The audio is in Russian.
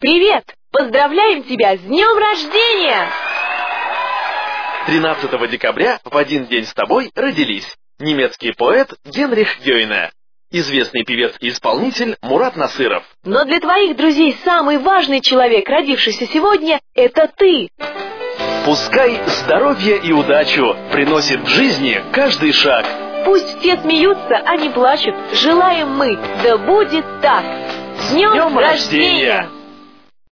Привет! Поздравляем тебя с днем рождения! 13 декабря в один день с тобой родились немецкий поэт Генрих Гёйне, известный певец и исполнитель Мурат Насыров. Но для твоих друзей самый важный человек, родившийся сегодня, это ты. Пускай здоровье и удачу приносит в жизни каждый шаг. Пусть все смеются, а не плачут. Желаем мы, да будет так. С днем рождения!